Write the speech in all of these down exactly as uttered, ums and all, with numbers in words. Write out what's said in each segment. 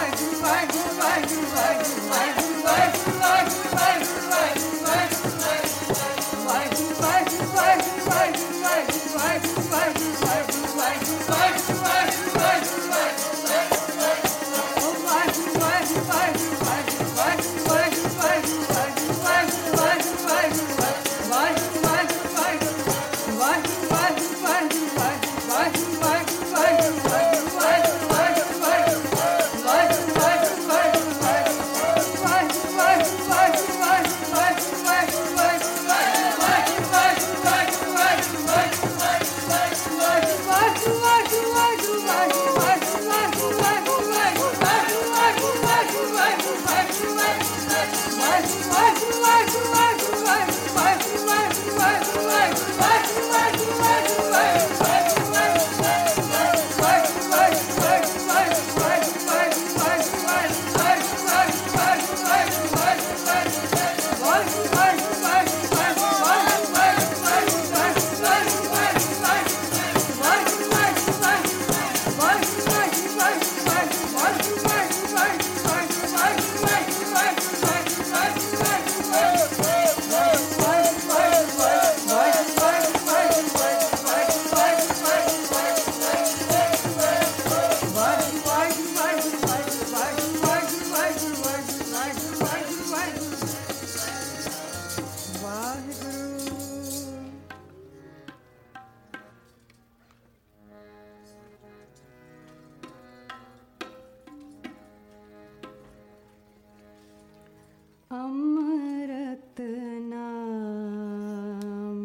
अमृत नाम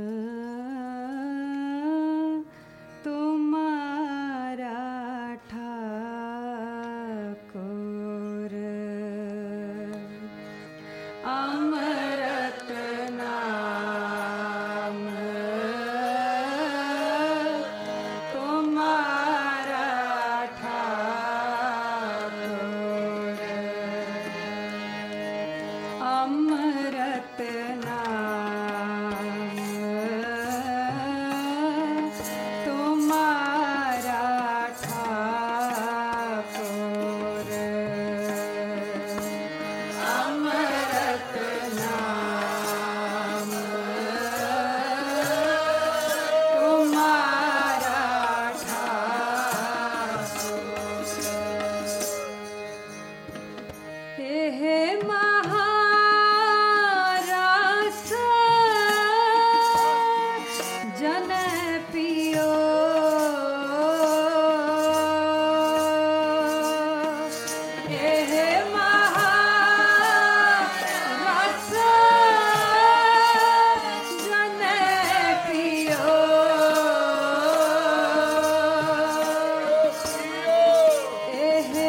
तुम्हारा ठाकुर, अमृत नाम तुम्हारा ठाकुर, अमृत नाम तुम्हारा ठाकुर, अमृत नाम तुम्हारा ठाकुर। हे महाराज जन पियो, हे महाराज जन पियो, हे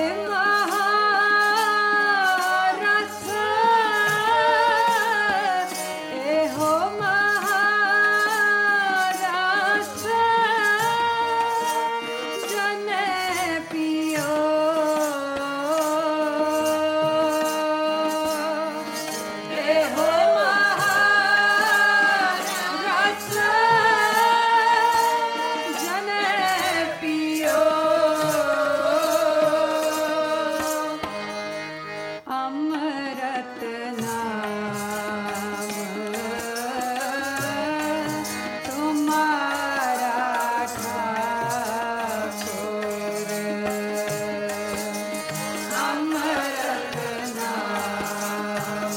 महाराज एहो महाराज जन पियो, एहो महाराज जन पियो, अमृत नाम तुम्हारा ठाकुर, अमृत नाम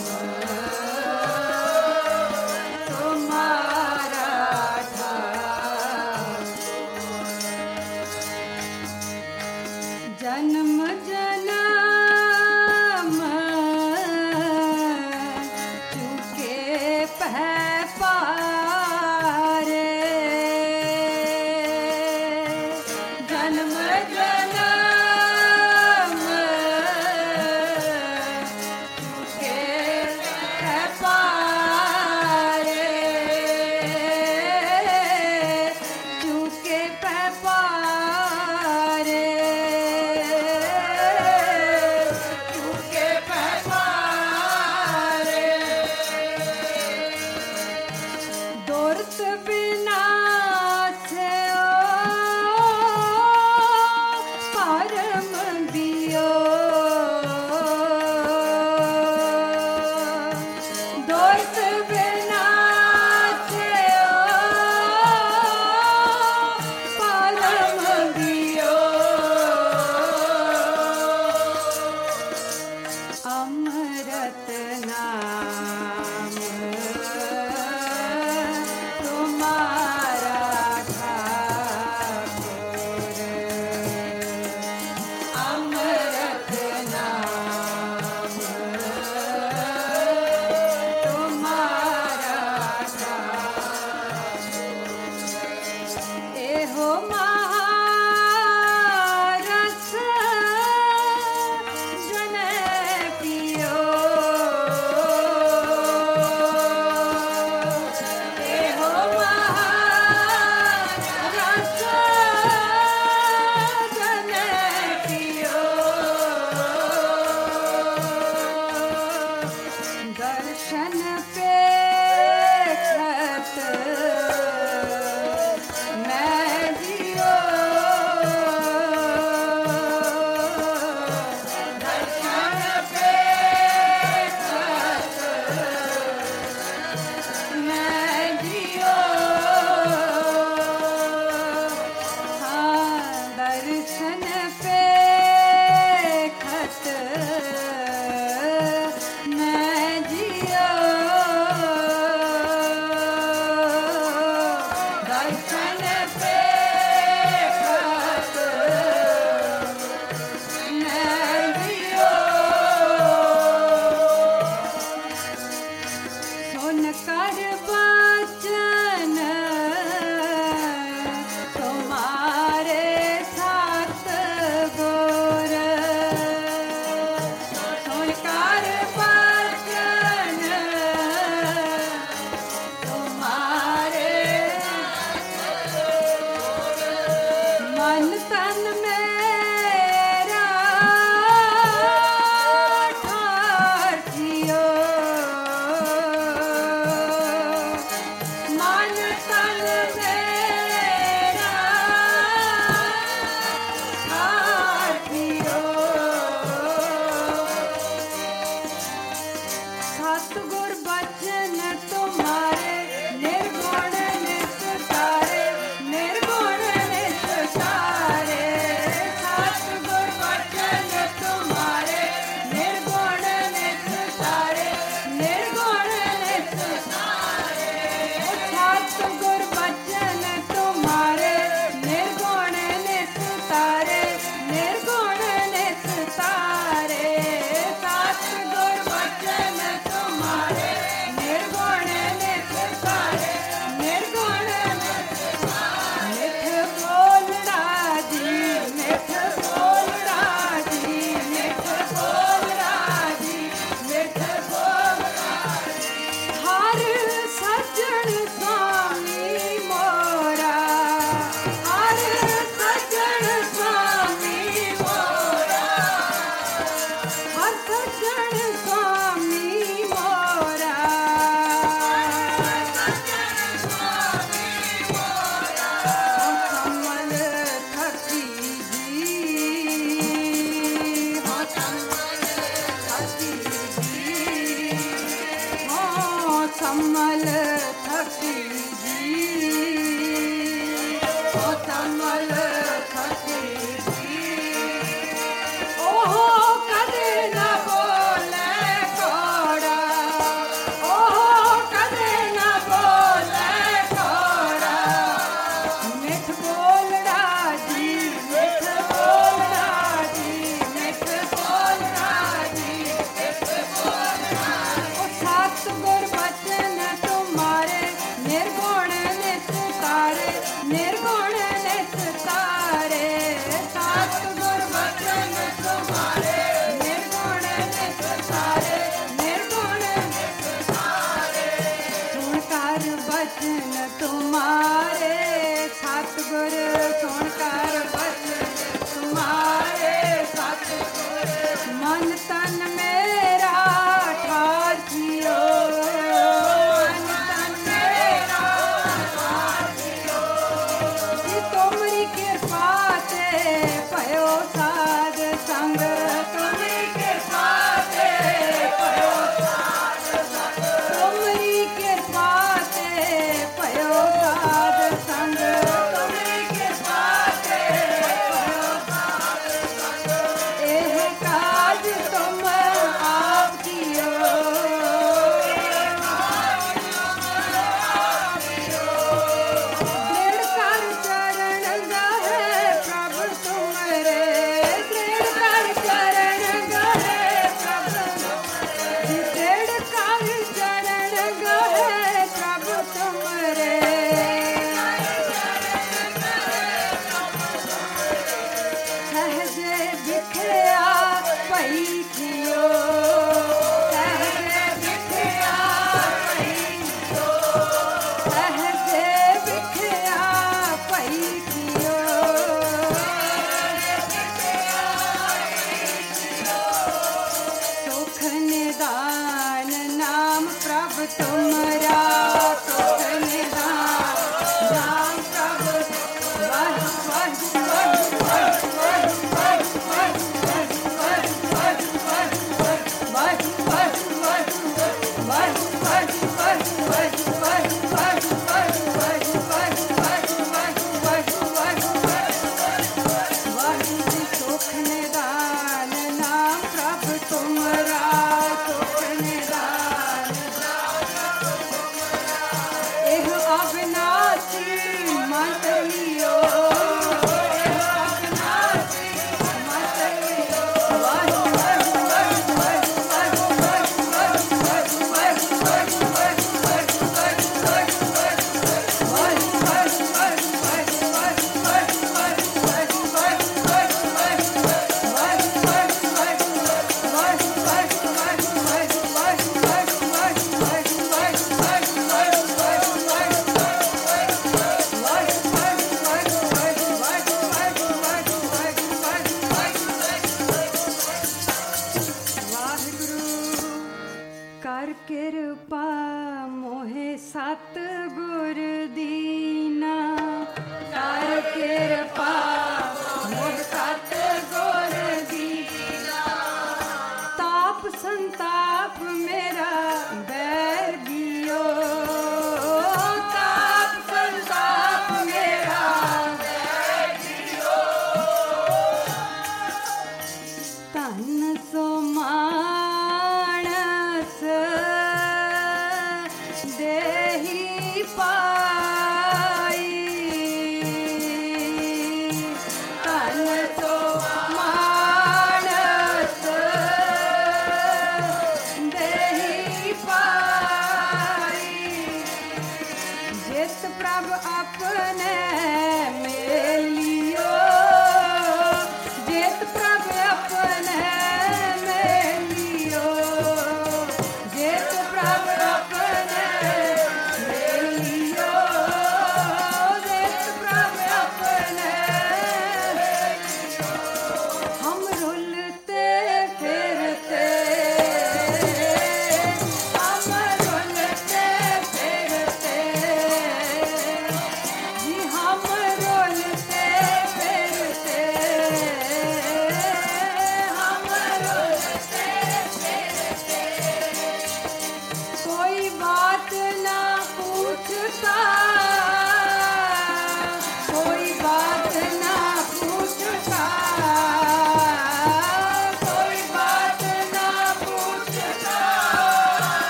तुम्हारा ठाकुर। जन्म जन्म चुके पह पारे, जन्म जन्म चुके पह पारे, चुके पह पारे, चुके पह पारे। दुर्त बिना से ओ पर दर्शन पे खत मैं जियो दर्शन पे खत मैं जियो सुन कर बचन तुम्हारे साथ गुर सुन कर बचन तुम्हारे मन तन मेरा ठार जियो मन तन मेरा ठार जियो सतगुर बचन तुम्हारे निर्गुण निस्तारे निर्गुण निस्तारे सतगुर बचन तुम्हारे निर्गुण निस्तारे निर्गुण निस्तारे सतगुर बचन तुम्हारे निर्गुण निस्तारे निर्गुण निस्तारे सतगुर बचन तुम्हारे निर्गुण निस्तारे निर्गुण निस्तारे मिठ बोलड़ा जी मिठ बोलड़ा जी मिठ बोलड़ा जी मिठ बोलड़ा हर सज्जन स्वामी मोरा हर सज्जन स्वामी मोरा हर सज्जन स्वामी मोरा सज्जन स्वामी मोरा कमल थकी जी हो कमल थकी जी हो कमल थकी जी हो कमल थकी जी ओहो कदे न बोले कोड़ा ओहो कदे न बोले कोड़ा मिठ बोलड़ा जी मिठ बोलड़ा जी मिठ बोलड़ा जी मिठ बोलड़ा ओ सतगुर बचन तुम्हारे निर्गुण निस्तारे निर्गुण निस्तारे सतगुर बचन तुम्हारे निर्गुण निस्तारे निर्गुण निस्तारे सुन कर बचन तुम्हारे सतगुर सुन कर बचन तुम्हारे सतगुर मन तन मेरा ठार जियो मन तन मेरा ठार जियो जी तुमरी कृपा ते भयो साध संग तुमरी कृपा ते भयो साध संग तुमरी कृपा ते भयो साध संग तुमरी कृपा ते भयो साध संग एह काज तुम आप कियो दृढ़ कर चरण गहे प्रभु तुमरे दृढ़ कर चरण गहे प्रभु तुमरे दृढ़ कर चरण गहे प्रभु तुमरे सहजे बिखया पई थियो सहजे बिखया पई थियो सहजे बिखया पई थियो सुख निदान नाम प्रभु तुमरा सुख निदान नाम प्रभु वह वह वह वह वह वह वह वह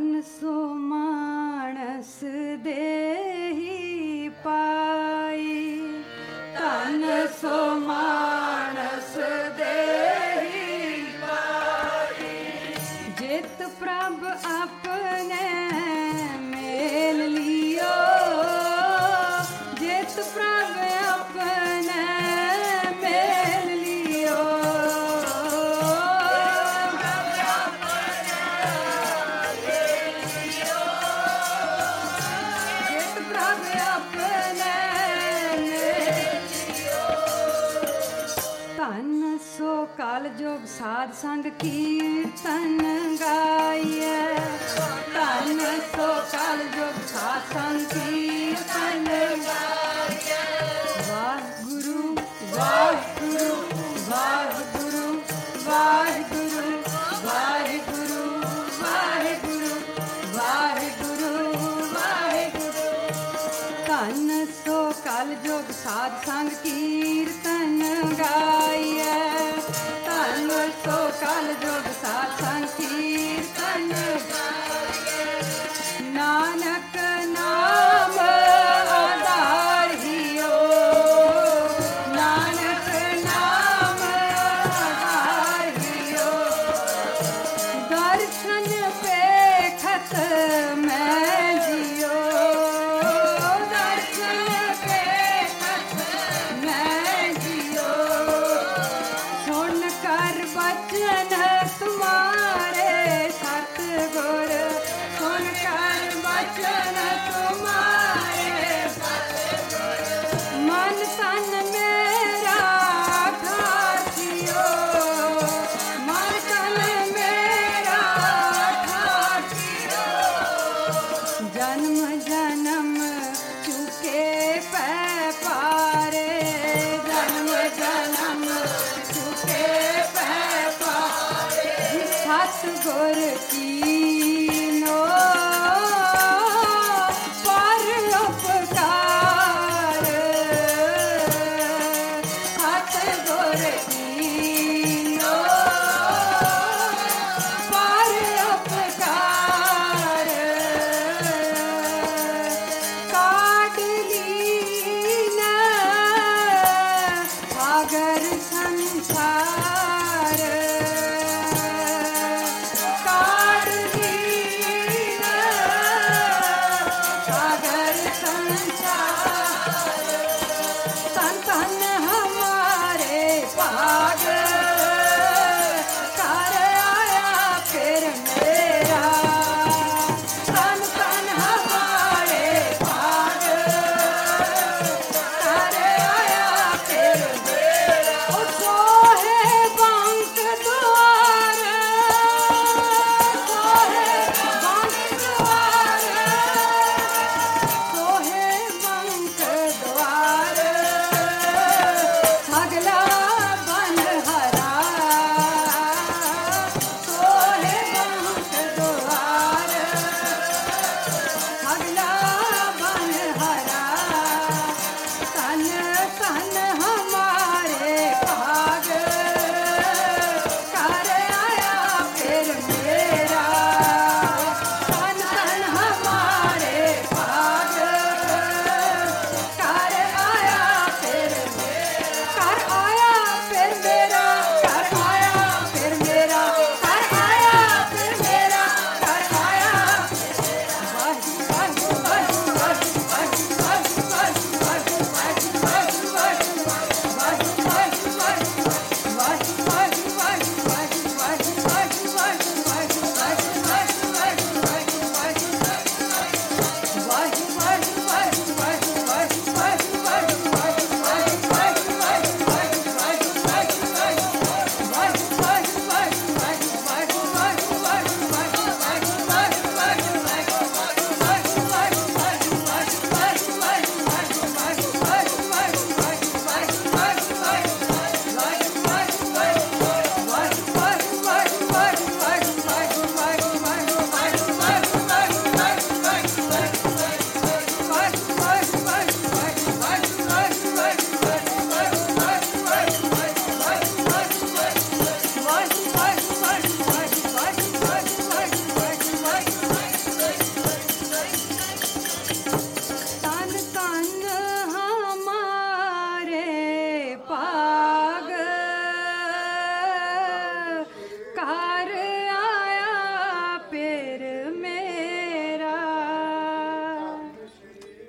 ਤਨ ਸੋ ਮਾਨਸ ਦੇਹੀ ਪਾਈ, ਤਨ ਸੋ ਮਾਨਸ ਦੇਹੀ ਪਾਈ। ਜਿਤ ਪ੍ਰਭ ਆਪਣੇ ਮੇਲ ਲਿਓ, ਜਿਤ ਪ੍ਰਭ ਆਪਣੇ ਮੇਲ ਲਿਓ। ਜਿਤ ਪ੍ਰਭ ਆਪਣੇ ਧੰਨ ਸੋ ਕਲ ਜੋਗ ਸਾਧ ਸੰਗ ਕੀਰਤਨ ਗਾਈਐ, ਧੰਨ ਸੋ ਕਲ ਜੋਗ ਸਾਧ ਸੰਗ ਕੀਰਤਨ ਗਾਈਐ। ਵਾਹਿਗੁਰੂ ਵਾਹਿਗੁਰੂ ਵਾਹਿਗੁਰੂ ਵਾਹਿਗੁਰੂ ਵਾਹਿਗੁਰੂ ਵਾਹਿਗੁਰੂ ਵਾਹਿਗੁਰੂ ਵਾਹਿਗੁਰੂ। ਧੰਨ ਸੋ ਕਲ ਜੋਗ ਸਾਧ ਸੰਗ ਕੀਰਤਨ ਗਾਈਐ, ਧੰਨ ਸੋ ਕਲ ਜੋਗ ਸਾਧ ਸੰਗ ਕੀਰਤਨ ਗਾਈਐ। ਨਾਨਕ ਨਾਮ ਆਧਾਰ ਹਿਓ, ਨਾਨਕ ਨਾਮ ਆਧਾਰ ਹਿਓ। ਦਰਸ਼ਨ ਪੇਖਤ ਮੈਂ ਜਿਉ, ਦਰਸ਼ਨ ਪੇਖਤ ਮੈਂ ਜਿਉ। ਸੁਣ ਕਰ ਬਚਨ ਤੁਮਾਰੇ ਸਤਿਗੁਰ, ਸੁਣ ਕਰ ਬਚਨ ਤੁਮਾਰੇ ਸਤਿਗੁਰ। ਮਨ ਤਨ ਮੇਰਾ ਠਾਠਿਓ, ਮਨ ਤਨ ਮੇਰਾ ਠਾਠਿਓ। ਜਨਮ ਜਨਮ ਚੁਕੇ ਪੈ ਪਾਰੇ, ਜਨਮ ਜਨਮ ਚੁਕੇ ਪੈ ਪਾਰੇ। ਸਤਿਗੁਰ ਕੀਨੋ ਪਰ ਉਪਕਾਰ, ਸਤਿਗੁਰ ਕੀਨੋ ਪਰ ਉਪਕਾਰ। ਕਹਾ